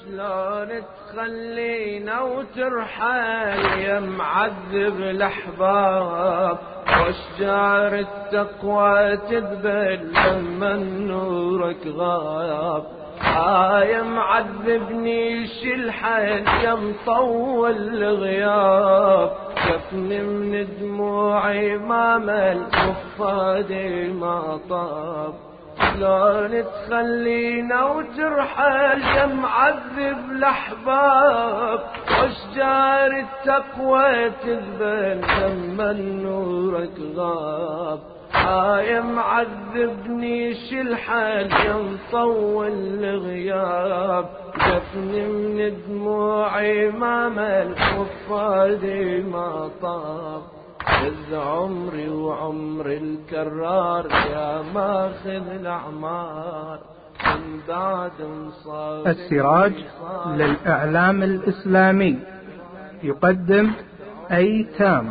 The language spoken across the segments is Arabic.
شلون تخلينا وترحل يا معذب الأحباب، واشجار التقوى تذبل لما نورك غاب. يا معذبني شلحل يا مطول الغياب، شفني من دموعي ما مل وفادي ما طاب. شلون تخلينا وترحل يا معذب الأحباب، واشجار التقوى تذبل لما نورك غاب. يا معذبني شلحل يا مطول الغياب، شفني من دموعي ما مل وفادي ما طاب. خذ عمري وعمر الكرار يا ماخذ الأعمار من بعد مصاب. السراج للإعلام الإسلامي يقدم أيتام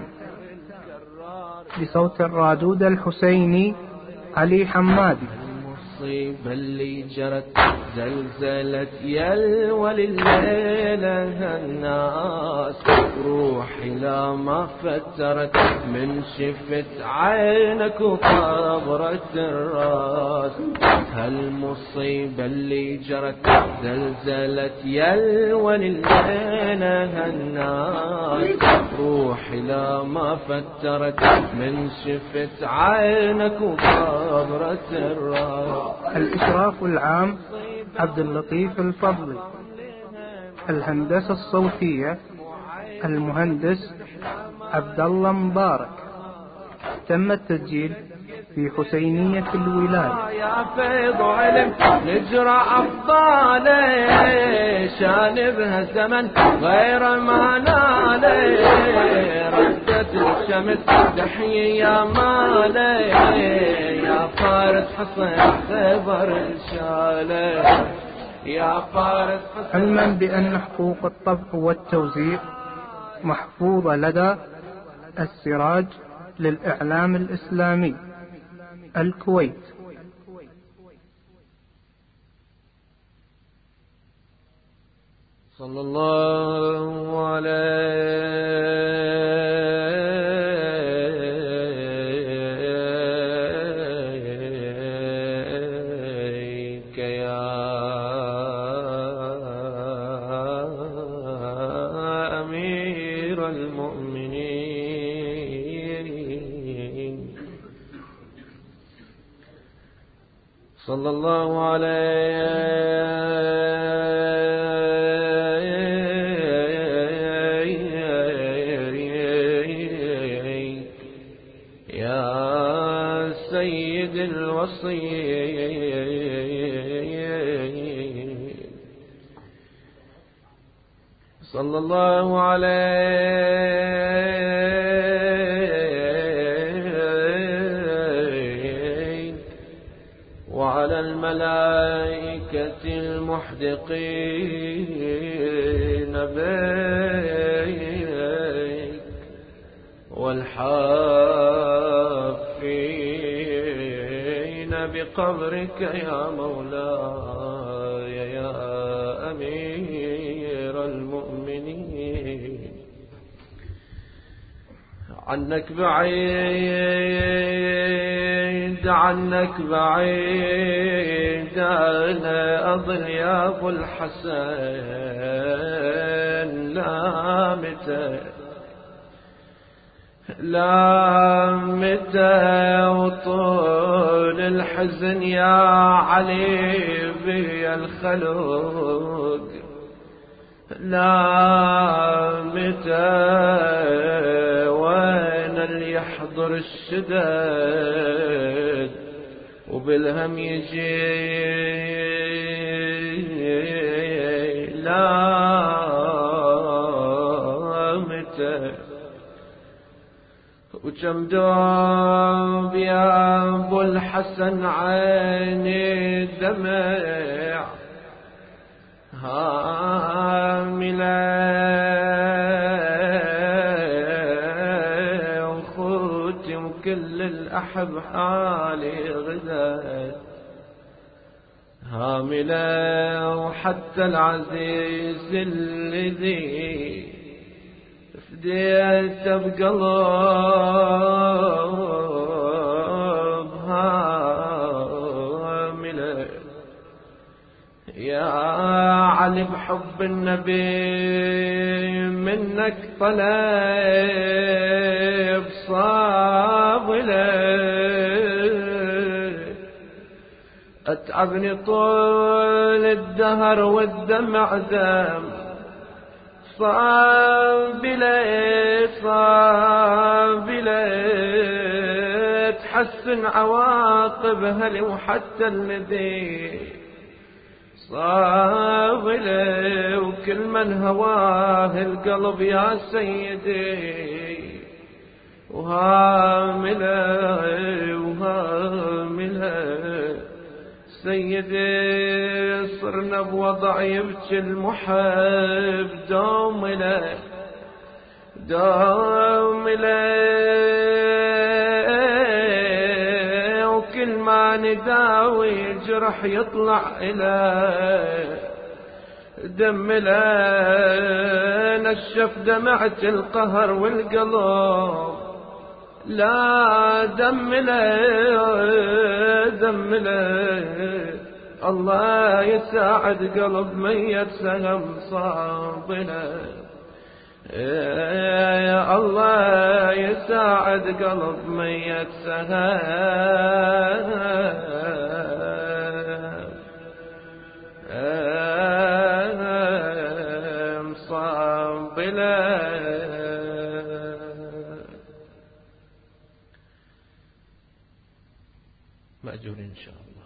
بصوت الرادود الحسيني علي حمادي. المصيبة اللي جرت زلزلت يا ولليلة الناس، روحي لا ما فترت من شفت عينك وطبرت الراس. هالمصيبة اللي جرت زلزلت يا ولليلة الناس، روحي لا ما فترت من شفت عينك وطبرت الراس. الإشراف العام عبد اللطيف الفضلي. الهندسة الصوتية المهندس عبد الله مبارك. تم التسجيل في حسينية الولاية. يا فيض علم نجرى أفضاله، شانبها الزمن غير ما ناله، ردت الشمس تحيي يا ماله، يا فارس حصن خبر شاله، يا فارس حصن. علما بأن حقوق الطبع والتوزيع محفوظة لدى السراج للإعلام الإسلامي الكويت. صلى الله عليك يا أمير المؤمنين. صلى الله عليك يا سيد الوصيين. صلى الله عليك وعلى الملائكة المحدقين بيك والحافين بقبرك يا مولاي يا أمير المؤمنين. عنك بعيد عنك بعيد أنا أظل يا أبو الحسن، لا متى لا متى وطول الحزن يا علي بي الخلق، لا متى وين اللي يحضر الشدد وبالهم يجي، لا متى وكم دوب يا ابو الحسن عيني دمع هاملة وخوتي وكل الأحب حالي غدا هاملة وحتى العزيز الذي فديته بقلب هاملة يا علي بحب النبي منك طلب صابلة أتعبني طول الدهر والدمع دم صابلة تحسن عواقبها لي وحتى الذي صابلة وكل من هواه القلب يا سيدي وهاملة سيدي صرنا بوضع يبكي المحب دوم له وكل ما نداوي الجرح يطلع إلى دم له نشف دمعة القهر والقلب لا دم له الله يساعد قلب ميت سهم صابنا يا الله يساعد قلب ميت سهم صابنا مأجور إن شاء الله.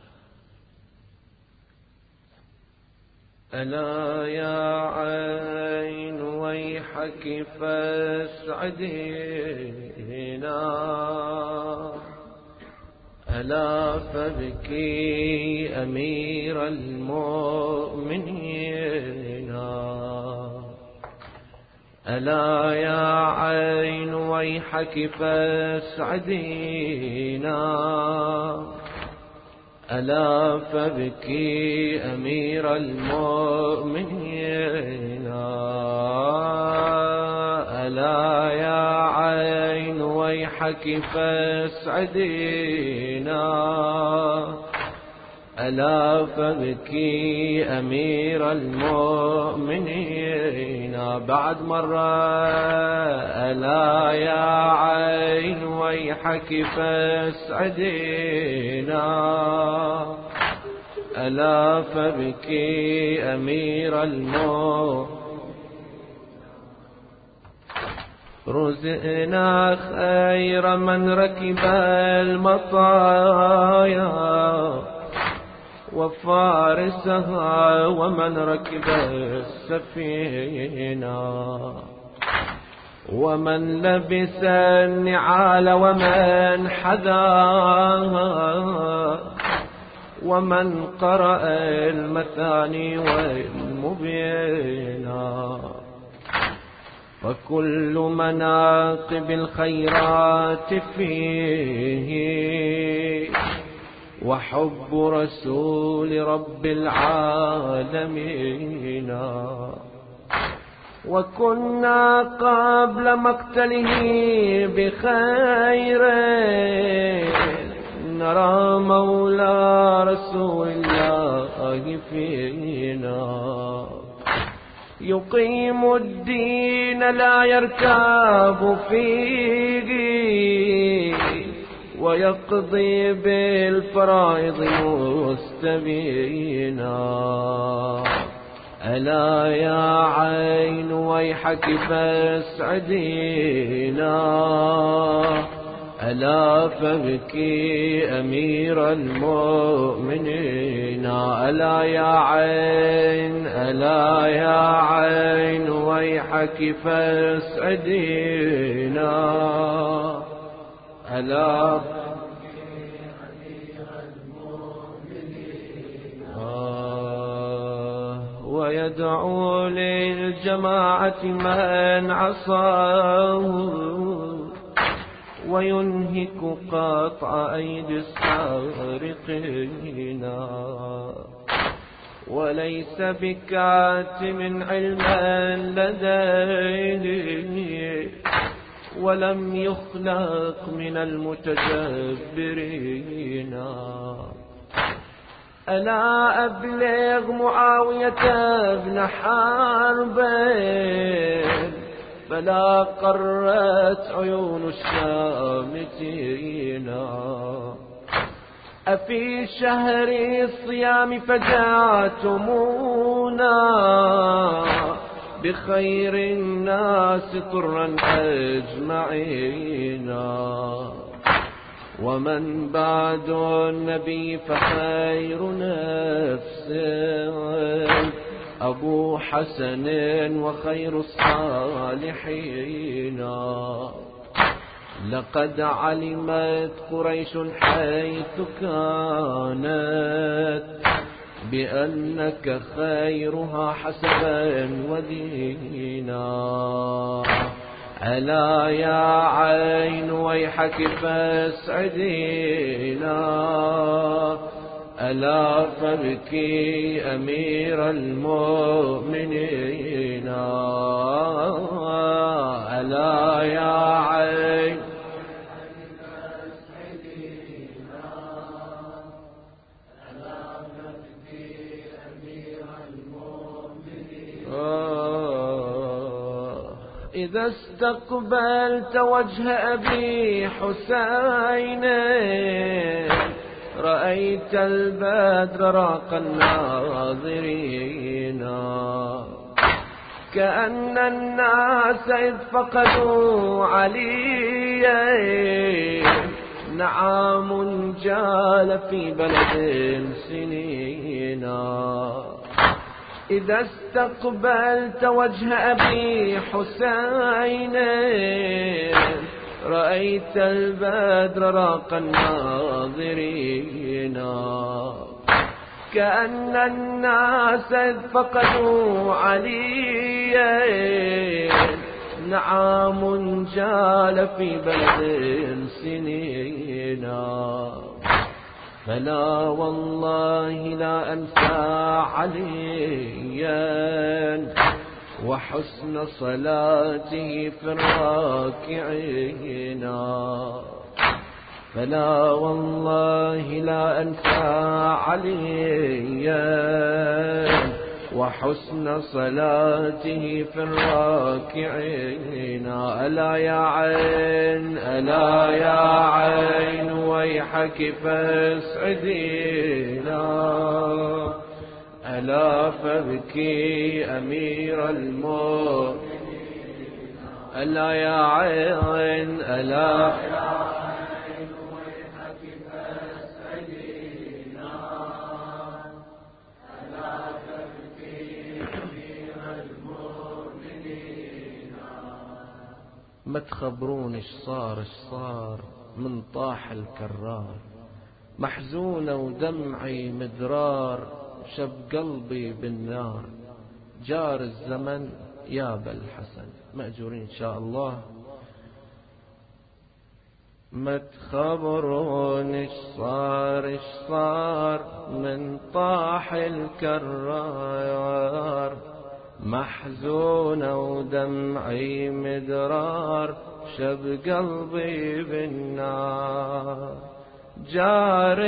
ألا يا عين ويحك فاسعدينا ألا فبكي أمير المؤمنين ألا يا عين ويحك فاسعدينا ألا فبكي أمير المؤمنين ألا يا عين ويحك فاسعدينا ألا فبكي أمير المؤمنين بعد مرة ألا يا عين ويحك فاسعدينا ألا فبكي أمير المؤمنين رزقنا خير من ركب المطايا وفارسها ومن ركب السفينة ومن لبس النعال ومن حذاها ومن قرأ المثاني والمبينا فكل مناقب الخيرات فيه وحب رسول رب العالمين وكنا قبل مقتله بخير نرى مولى رسول الله فينا يقيم الدين لا يركب فيه ويقضي بالفرائض مستبينا ألا يا عين ويحك فاسعدينا ألا فبكي أمير المؤمنين ألا يا عين ويحك فاسعدينا ألا ويدعو للجماعة من عصاه وينهك قطع أيدي السارقين وليس بكاتم علما لديه، ولم يخلق من المتجبرين. ألا أبلغ معاوية بن حرب فلا قرت عيون الشامتين. أفي شهر الصيام فجاءتمونا بخير الناس طرا أجمعين. ومن بعد النبي فخير نفس أبو حسن وخير الصالحين. لقد علمت قريش حيث كانت بأنك خيرها حسبا ودينا. ألا يا عين ويحك فاسعدينا، ألا فابكي أمير المؤمنين. ألا يا عين إذا استقبلت وجه أبي حسين رأيت البدر راق الناظرين. كأن الناس إذ فقدوا عليا نعام جال في بلد سنين. إذا استقبلت وجه أبي حسين رأيت البدر راق الناظرين. كأن الناس إذ فقدوا عليا نعام جال في بلد سنين. فلا والله لا أنسى عليا وحسن صلاته في الراكعين. فلا والله لا أنسى عليا وحسن صلاته في الراكعين. ألا يا عين ألا يا عين ويحك فاسعدينا، ألا فابكي أمير المؤمنين. ألا يا عين ألا ما تخبرون ايش صار من طاح الكرار، محزونة ودمعي مدرار شب قلبي بالنار. جار الزمن يا بالحسن. مأجورين إن شاء الله. ما تخبرون ايش صار من طاح الكرار، محزونة ودمعي مدرار شب قلبي بالنار. جار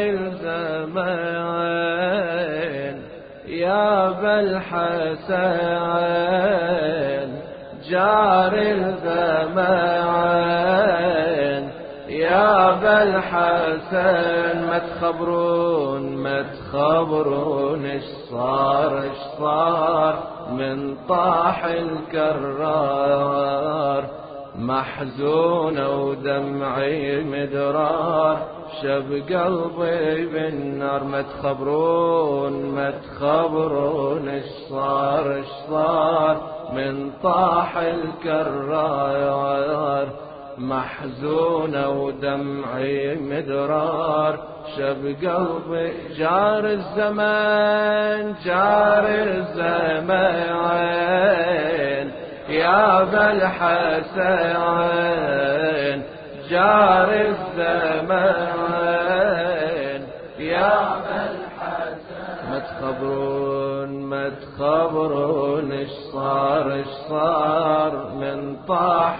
الزمان يا بالحسن، جار الزمان يا بالحسن. ما تخبرون ايش صار من طاح الكرار، محزونة ودمعي مدرار شب قلبي بالنار. ما تخبرون ايش صار من طاح الكرار، محزونة ودمعي مدرار شب قلبي. جار الزمان يا بالحسن، جار الزمان يا بالحسن. ما ما تخبرون اش صار من طاح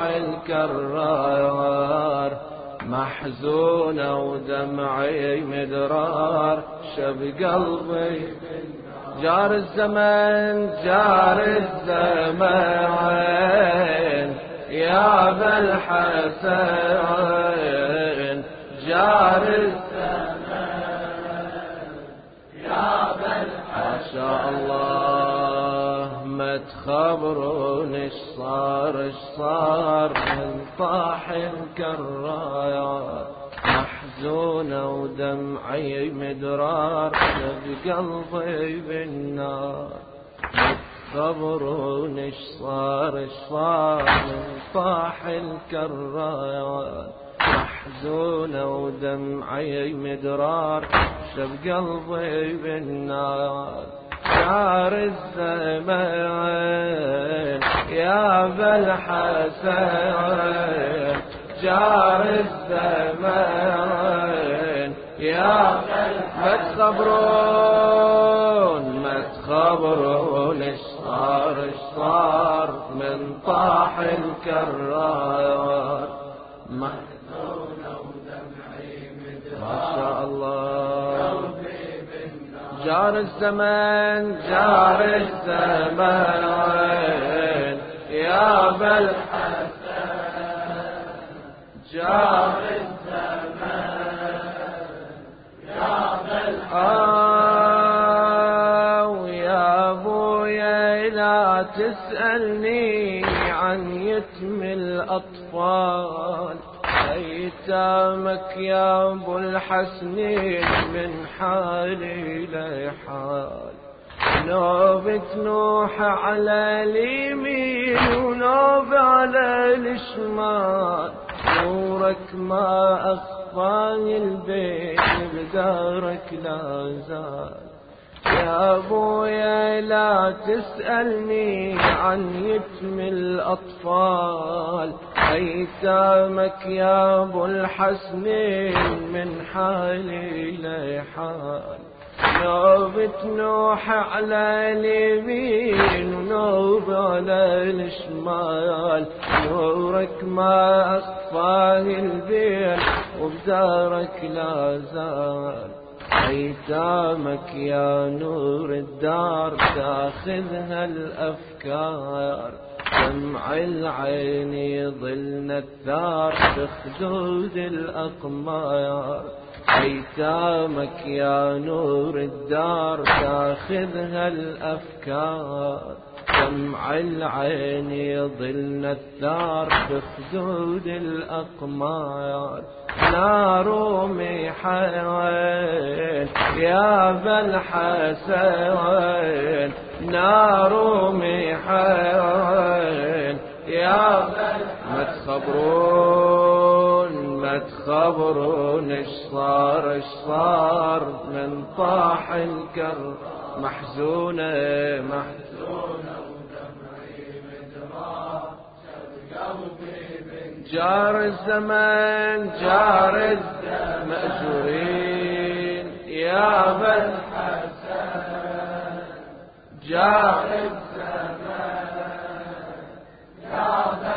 الكرار، محزونة ودمعي مدرار شب قلبي. جار الزمان يا ابا الحسن، جار الزمان يا ابا الحسن. ما شاء الله ما تخبرون اش صار من طاح الكرار، محزونة ودمعي مدرار بقلبي بالنار. تخبرون اش صار من طاح الكرار، محزونة ودمعي مدرار شب قلبي بالنار. جار الزمان يا ابا الحسن، جار الزمان يا ما تخبرون اش صار من طاح الكرار، محزونة ودمعي مدرار. ما شاء الله جار الزمان يا ابا الحسن، جار الزمان يا ابا الحسن. ويا ابويا لا تسألني عن يتم الأطفال، أيتامك يا ابو الحسنين من حالي لحال. نوبة نوح على اليمين ونوب على الشمال، نورك ما أخفاني البيت بدارك لا زال. يا ابويا لا تسألني عن يتم الأطفال، أيتامك يا ابو الحسنين من حالي لحال. نوبة نوح على اليمين ونوب على الشمال، نورك ما أخفاني البيت وبدارك لا زال. أيتامك يا نور الدار تاخذها الأفكار، دمع العين يظلنا الثار بخدود الأقمار. أيتامك يا نور الدار تاخذها الأفكار، دمع العين يظلنا الثار بخدود الأقمار. نار ميحان يا ابا الحسن، نار ميحان يا ابا الحسن. ما تخبرون اش صار من طاح الكر، محزونة ودمعي مدرار شب قلبي. جار الزمان مأجورين يا ابا الحسن، جار الزمان يا ابا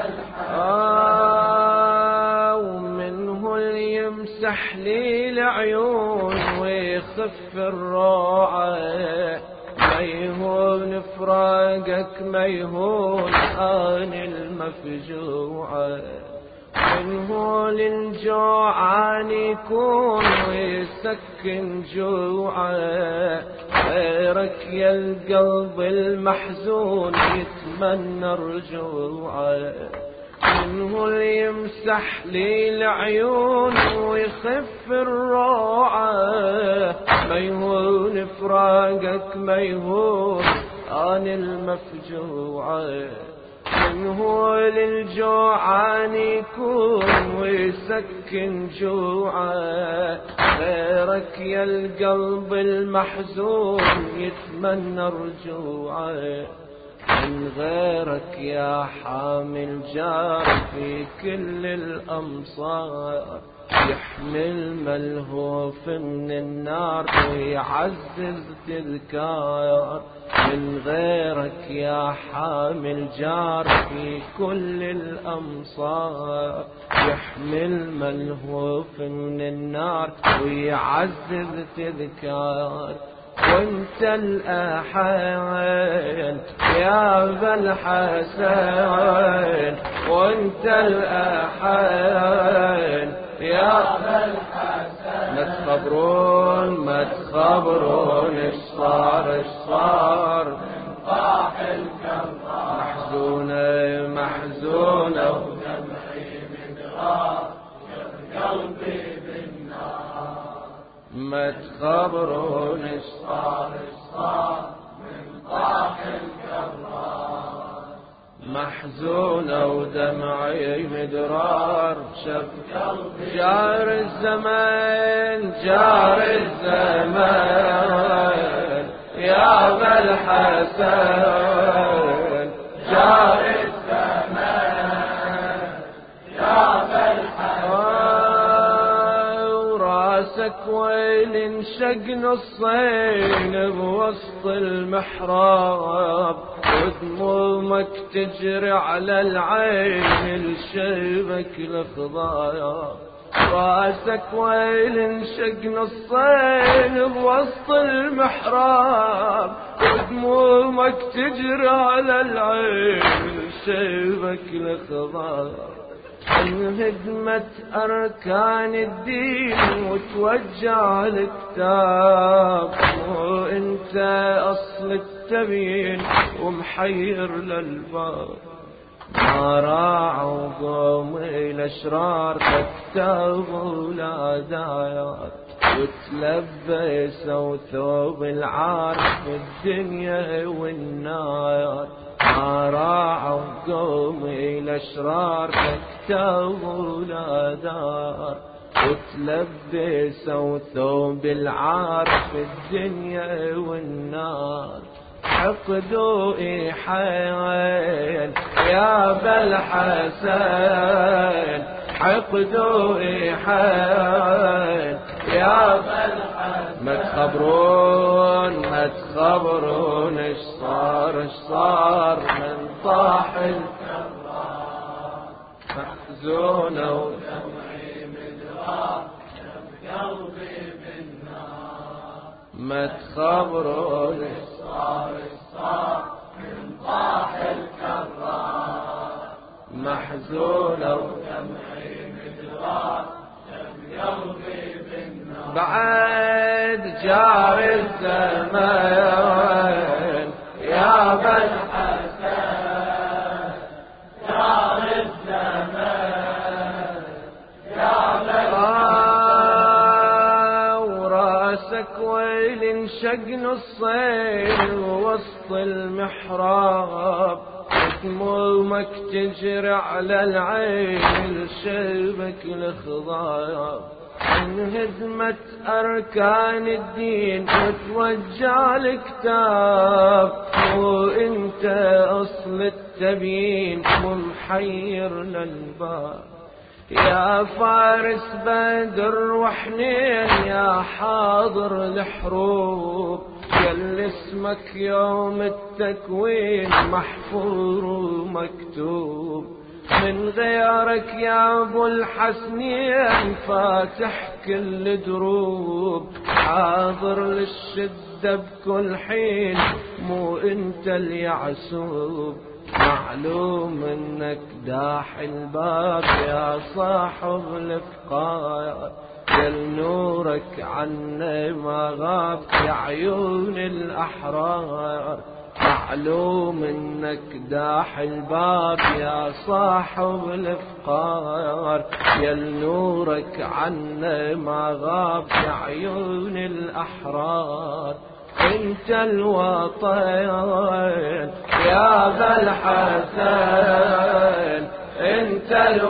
الحسن. ومنه اللي يمسح لي العيون ويخف الروعة، ما يهون فراقك ما يهون آن المفجوعة. منه للجوعان يكون ويسكن جوعه، غيرك يا القلب المحزون يتمنى رجوعه. منه اللي يمسح لي العيون ويخف الروعة، ما يهون فراقك ما يهون آن المفجوعة. منه للجوعان يكون ويسكن جوعه، غيرك يا القلب المحزون يتمنى رجوعه. من غيرك يا حامل جار في كل الأمصار، يحمي الملهوف من النار ويعزز تذكار من غيرك يا حامل جار في كل الأمصار. يحمي الملهوف من النار ويعزز تذكار وانت الأحين يا ذا الحسين وانت الأحين يا ذا الحسين. ما تخبرون ايش صار من طاح الكرار محزونة ودمعي مدرار قلبي بالنار. ما تخبرون ايش صار من طاح الكرار محزونة ودمعي مدرار شف قلبي. جار الزمان يا ذا الحسين جار الزمان يا ذا الحسين. وراسك ويل انشق نصين بوسط المحراب ودمومك تجري على العين لشيبك الخضايا. راسك ويل انشق نصين بوسط المحراب ودمومك تجري على العين لشيبك الخضايا. انهدمت أركان الدين وتوجع الكتاب وانت أصل التبين ومحير للباب. ما راعوا قومي الأشرار فاكتبوا العدايات وتلبسوا ثوب العار في الدنيا والنار. ما راعوا قومي الأشرار فاكتبوا العدايات وتلبسوا ثوب العار في الدنيا والنار. حقدوا إيحين يا ذا الحسين حقدوا إيحين يا ذا الحسين. ما تخبرون ايش صار من طاح الكرار محزونة ودمعي مدرار قلبي بالنار. ما تخبرون ايش صار من طاح الكرار محزونة ودمعي مدرار قلبي بالنار. بعد جار الزمان يا ذا الحسين جار الزمان يا ذا الحسين. وراسك ويل انشق نصين وسط المحراب دمومك تجري على العين لشيبك الخضايا. انهدمت أركان الدين وتوجع الكتاب وانت أصل التبيين ومحير للباب. يا فارس بدر وحنين يا حاضر الحروب يل اسمك يوم التكوين محفور ومكتوب. من غيرك يا ابو الحسنين فاتح كل دروب حاضر للشدة بكل حين مو انت اليعسوب. معلوم انك داح الباب يا صاحب الافقار يل نورك عنا ما غاب يا عيون الأحرار. معلوم انك داح الباب يا صاحب الافقار يل نورك عنا ما غاب يا عيون الأحرار. انت الوطن يا ذا الحسين انت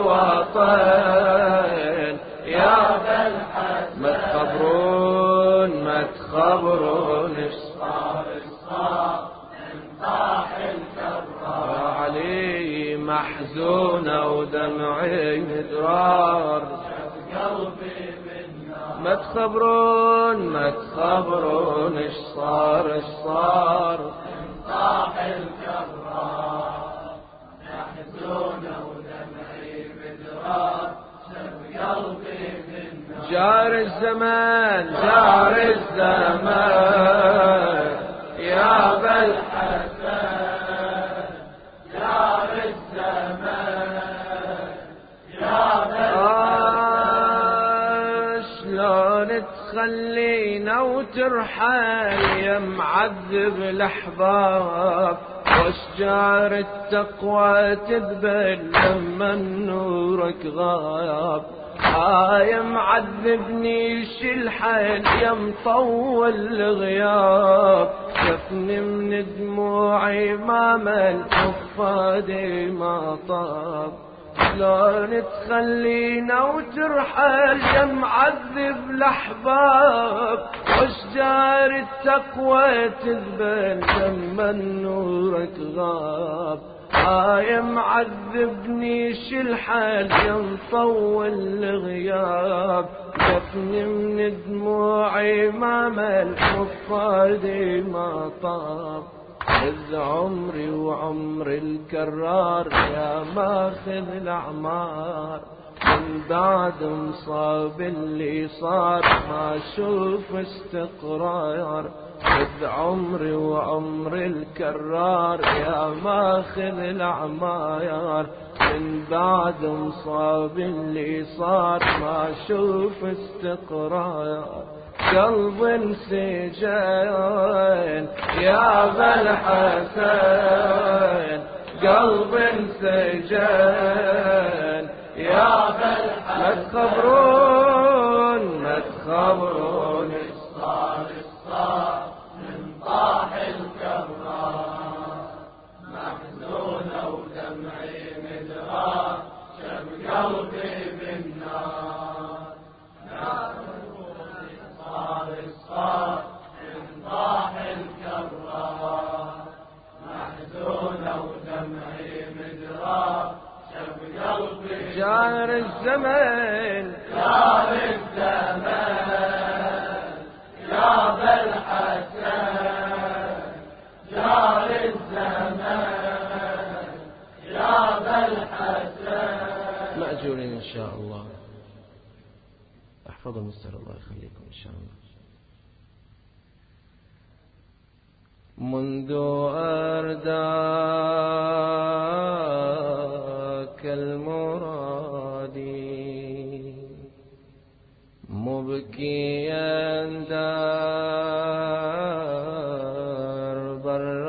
الوطن يا ذا الحسين. ما تخبرون ايش صار من طاح الكرار. يا علي محزونة ودمعي مدرار ما تخبرون ما تخبرون ايش صار ايش صار انطاح الكرار يحزون ودمعي مدرار شب قلبي بالنار جار الزمان جار الزمان يا بالحسن جار الزمان يا شلون تخلينا وترحل يا معذب الأحباب واشجار التقوى تذبل لما نورك غاب يا معذبني الحيل يا مطول الغياب شفني من دموعي ما مل وفادي ما طاب شلون تخلينا وترحل يا معذب الأحباب واشجار التقوى تذبل لما نورك غاب يا معذبني الحال يا مطول الغياب شفني من دموعي ما مل وفادي ما طاب خذ عمري وعمر الكرار يا ماخذ الأعمار من بعد مصاب اللي صار ما اشوف استقرار خذ عمري وعمر الكرار يا ماخذ الأعمار من بعد مصاب اللي صار ما اشوف استقرار قلب انسجن يا بالحسن قلب انسجن يا بالحسن ما تخبرون ما تخبرون صار الصار من طاح الكرار محزون ودمعي مدرار شب قلبي بالنار صار الصار من طاح الكرار محزون ودمعي مدرار شب قلبي جار الزمن جار الزمان يا بالحسن جار الزمان يا بالحسن مأجورين إن شاء الله. احفظوا المستر الله يخليكم إن شاء الله. منذ أرداك المرادي مبكيا درب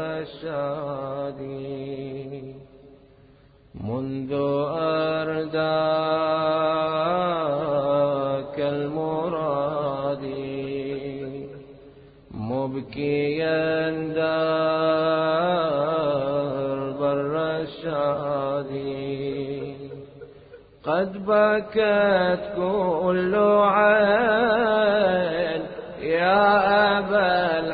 الرشادي منذ أرداك المرادي مبكيا درب الرشادي قد بكت كل عين يا أبا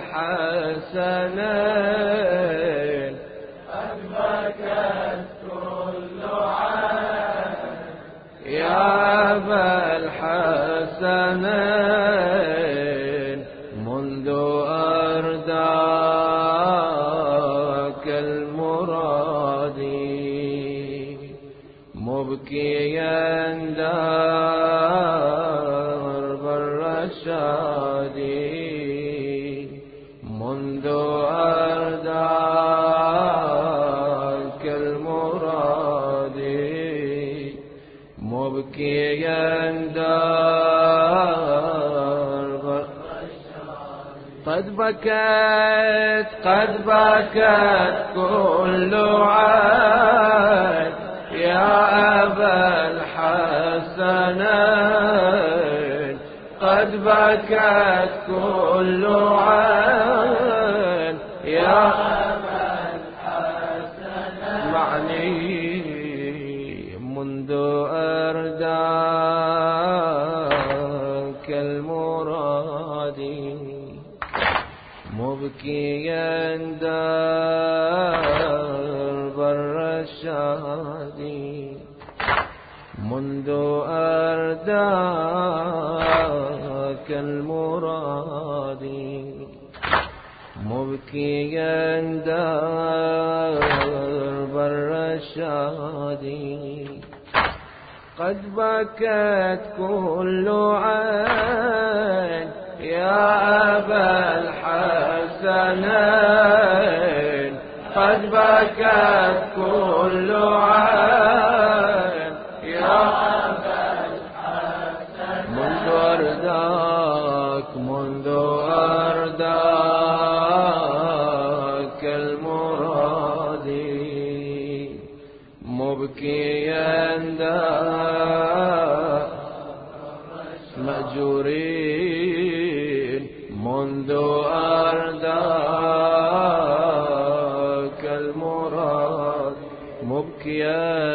الحسنين قد بكت كل عين يا أبا الحسنين منذ أرداك المرادي مبكيا درب الرشادي منذ أرداك المرادي مبكيا درب قد بكت كل عين يا أبا الحسنين قد بكت كل عين يا أبا الحسنين معني منذ أرداك المرادي مبكيا درب الرشادي منذ أرداك المراد مبكيا درب الرشاد قد بكت كل عين يا أبا الحسنين قد بكت كل عين يا أبا الحسنين منذ أرداك المراد مبكيا مأجورين منذ أرداك المراد مبكيا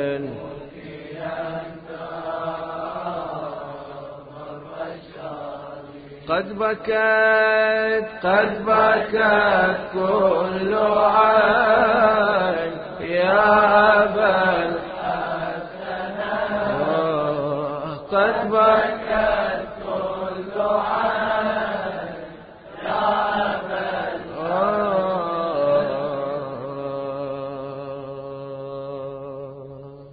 قد بكت كل عين يا أبا الحسنين قد بكت كل عين يا أبا الحسنين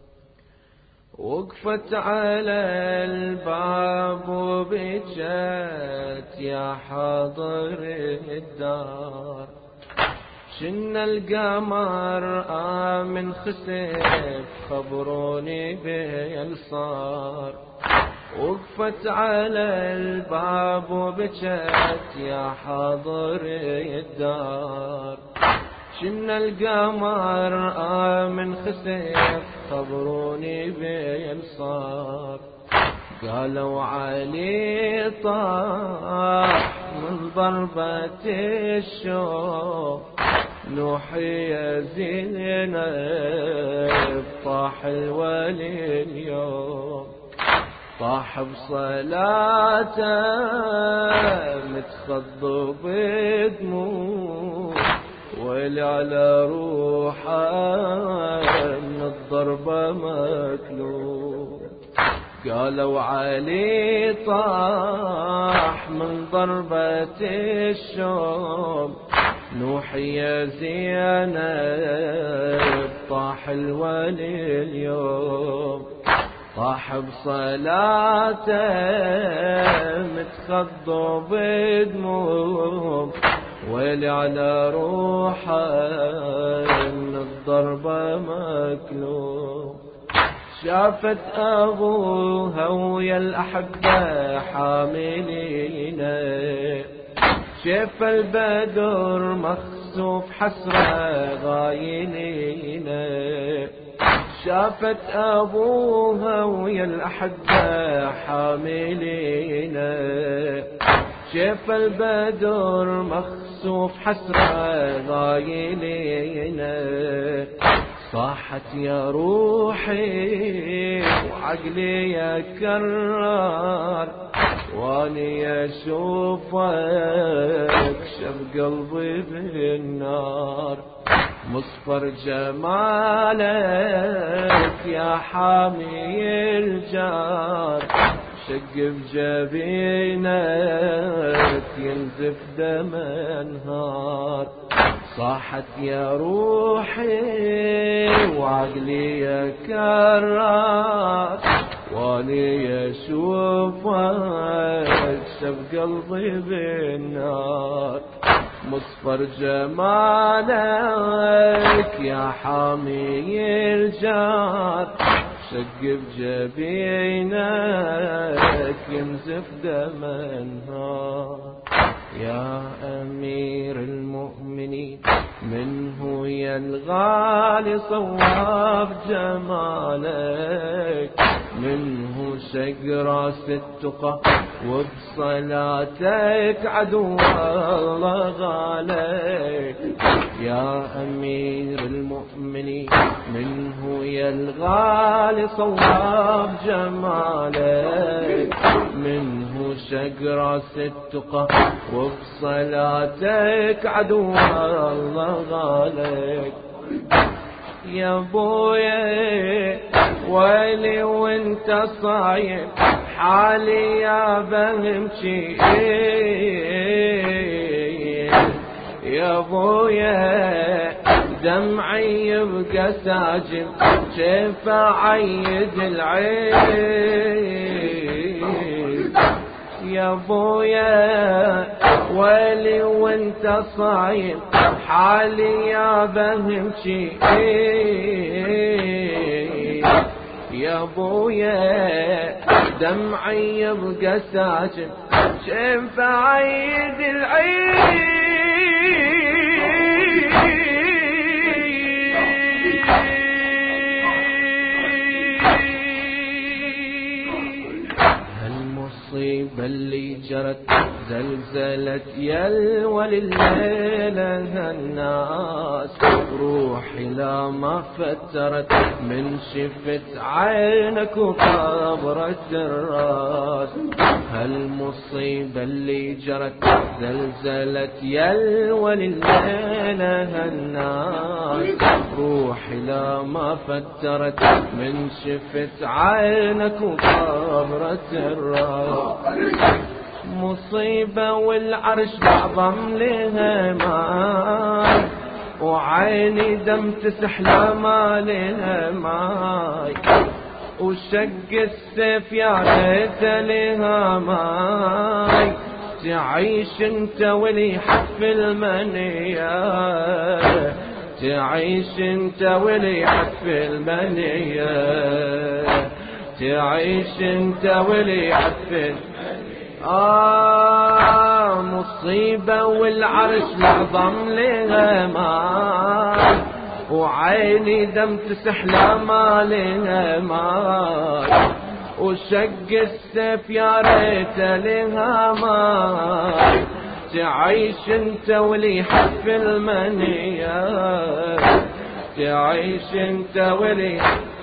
وقفت على الباب وبكت يا حاضر الدار شن القمر من خسف خبروني بالصار وقفت على الباب وبكت يا حاضر الدار شن القمر من خسف خبروني بالصار قالوا علي طاح من ضربة الشوق نوحي يا زينب طاح الولي اليوم طاح بصلاته متخض بدموع ويلي على روحه من الضربة مكلوب قالوا علي طاح من ضربة الشوم نوحي يا زينب طاح الولي اليوم طاح بصلاته متخض بدموع ويلي على روحه من الضربة مكلوب شافت أبوها ويا الأحبة حاملين شاف البدر مخسوف حسرة غاينين شافت أبوها ويا الأحبة حاملين شاف البدر مخسوف حسرة غاينين صاحت يا روحي وعقلي يكرر واني اشوفك شب قلبي بالنار مصفر جمالك يا حامي الجار شق بجبينك ينزف دم انهار صاحت يا روحي وعقلي يكرر واني اشوفك شب قلبي بالنار مصفر جمالك يا حامي الجار شق بجبينك ينزف دم انهار يا أمير المؤمنين منه يا الغالي صواب جمالك منه شق راس التقى وبصلاتك عدو الله غالك يا أمير المؤمنين منه يا الغالي صواب جمالك منه شق راس التقى وبصلاتك عدو الله غالك يا بويا ويلي وانت صايم حالي يا بهمشي يا ابويا دمعي يبقى ساجل كيف اعيد العين يا ابويا ويلي وانت صايم حالي يا بهمشي يا ابويا دمعي يبقى ساجل كيف اعيد العين هالمصيبة اللي جرت زلزلت يا الولي الليلة هالناس روحي لا ما فترت من شفت عينك وطبرت الراس هالمصيبة اللي جرت زلزلت يا الولي الليلة هالناس روحي لا ما فترت من شفت عينك وطبرت الراس مصيبة والعرش بعظم لها ماي وعيني دم تسحلى ما لها ماي وشق السيف يا ريت لها ماي تعيش انت ولي حف المنية تعيش انت ولي حف المنية تعيش انت ولي حف مصيبة والعرش معظم لها ماي وعيني دم تسحلى ما لها ماي وشق السيف يا ريت لها ماي تعيش انت ولي حف المنية تعيش انت ولي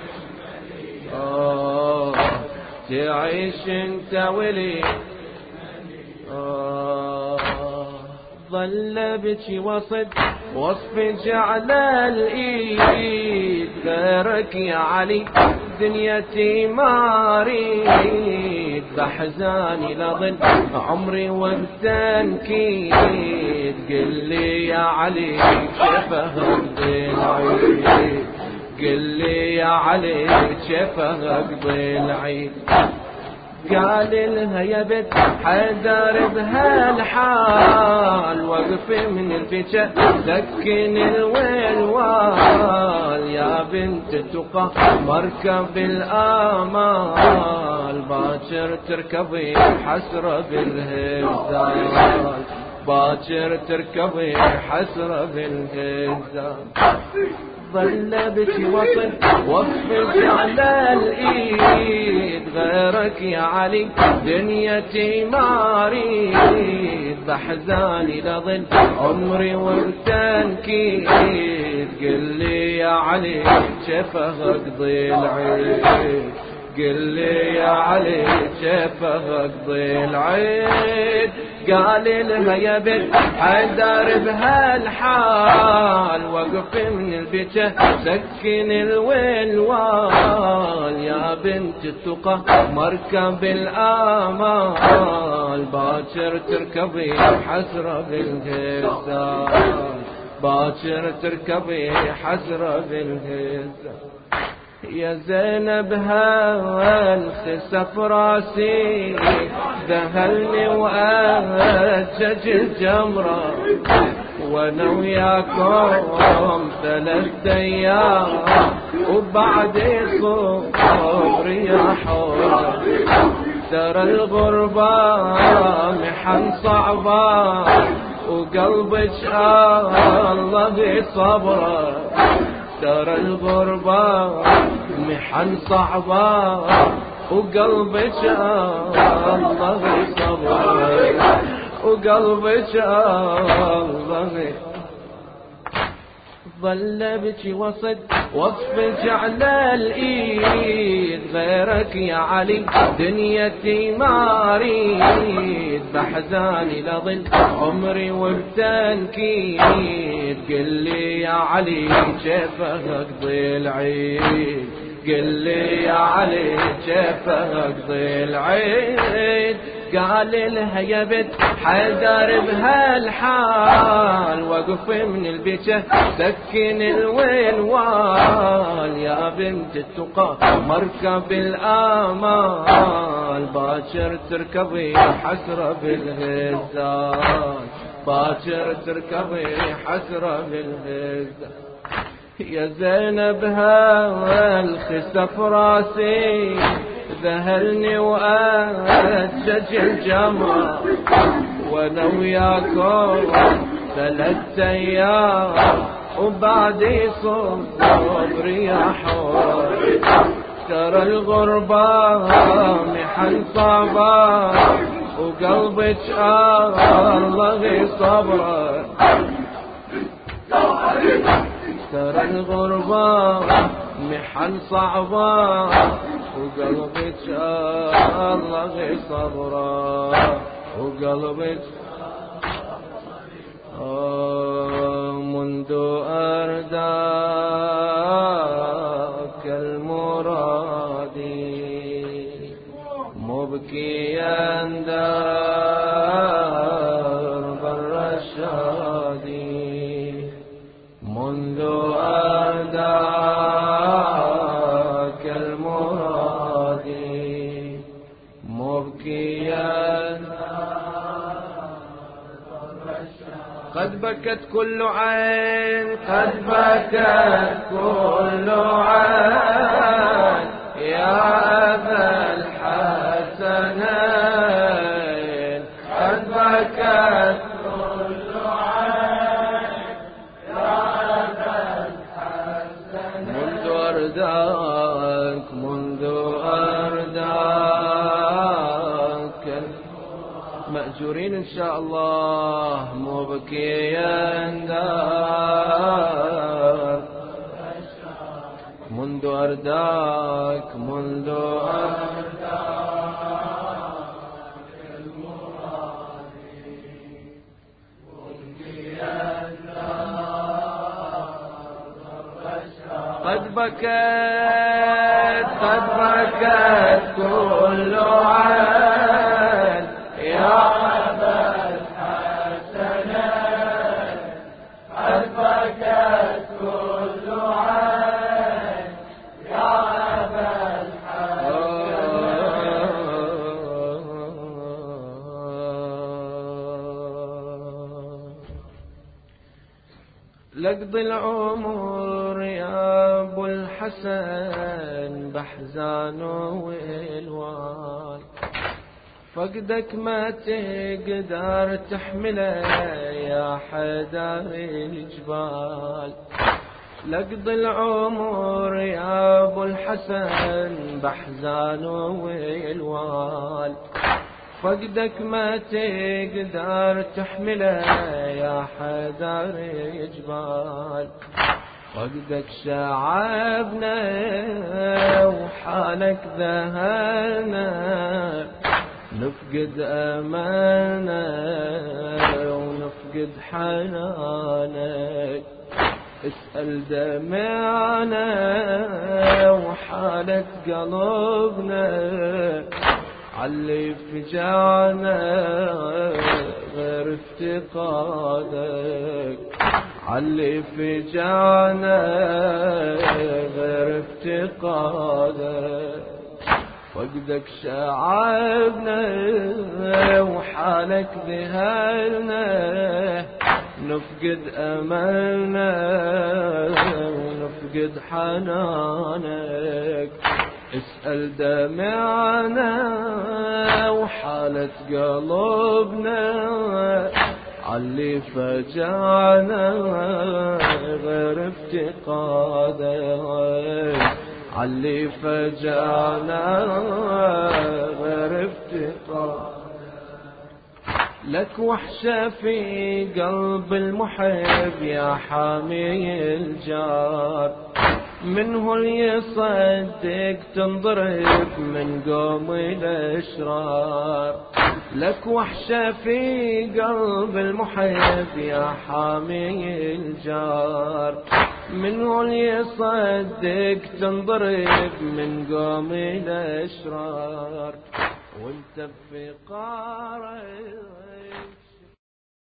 تعيش انت ولي ظل بكي وصف جعل الايد غيرك يا علي دنيتي ما اريد بحزاني لظل عمري وبتنكيد قل لي يا علي كيف اقضي العيد قل لي يا علي كيف اقضي العيد قال لها يا بنت حذر بهالحال وقف من البكا سكن الويل يا بنت التقى مركب الآمال باكر تركبي حسرة بالهزال باكر تركبي حسرة بالهزال ظل بكي وصف على الايد غيرك يا علي دنيتي ما اريد بحزاني لظل عمري وبتنكيد قل لي يا علي كيف اقضي العيد قل لي يا علي كيف اقضي العيد قال لها يا بنت حذر بهالحال وقف من البكا سكن الويل يا بنت التقى مركب الآمال باكر تركبي حسرة بالهزال باكر تركبي حسرة بالهزال يا زينب هالخسف راسي ذهلني وأهجج الجمرة وانا وياكم 3 ايام وبعد صبري يا حوله ترى الغربة محن صعبة وقلبك الله بصبره ترى الغربة محن صعبة وقلبك الله صبر وقلبك الله ظل بك وصفك على الايد غيرك يا علي دنيتي ما اريد بحزاني لظل عمري وبتنكيد قل لي يا علي كيف اقضي العيد قل لي يا علي كيف اقضي العيد قال لها يا بنت حيدر بهالحال وقف من البيشة سكن الويلوال يا بنت التقى مركب الآمال باكر تركبي حسرة بالهزال باكر تركبي حسرة بالهزال يا زينب هالخسف راسي ذهلني وأجج الجمرة وانا وياكم 3 أيام وبعدي صبري يا حور ترى الغربة محن صعبة وقلبك الله صبره ترى الغربة محن صعبة وقلبك الله صبره وقلبك منذ أرداك المرادي مبكيا درب الرشادي منذ أرداك المرادي مبكيا قد بكت كل عين قد بكت كل عين يا أبا الحسنين قد بكت كل عين يا أبا الحسنين منذ أرداك مأجورين إن شاء الله مبكيا دار منذ أرداك قد بكت كل عين يا أبا الحسنين قد بكت كل عين يا أبا الحسنين لقضي العمر يا أبو الحسن بحزان والوان فقدك ما تقدر تحمله يا حدار الجبال لقضي العمر يا أبو الحسن بحزان والوان فقدك ما تقدر تحمله يا حدار الجبال فقدك شعبنا وحالك ذهلنا نفقد أمانة ونفقد حنانك اسأل دمعنا وحالة قلبنا علي فجعنا غير افتقادك علي فجعنا غير افتقادك فقدك شعبنا وحالك ذهلنا نفقد أملنا ونفقد حنانك اسأل دمعنا وحالة قلبنا علي فجعنا غير افتقادك علي فجعنا غير افتقادك لك وحشة في قلب المحب يا حامي الجار منه اللي يصدق تنضرب من قوم الأشرار لك وحشة في قلب المحب يا حامي الجار منو اللي يصدق تنضرب من قوم الأشرار وانت بفقارك